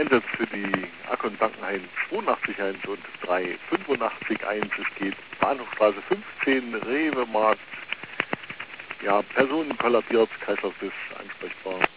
Einsatz für die Akon Bankenheim 82.1 und 385.1. Es geht Bahnhofstraße 15, Rewe Markt. Ja, Personen kollabiert, Kreislauf ist ansprechbar.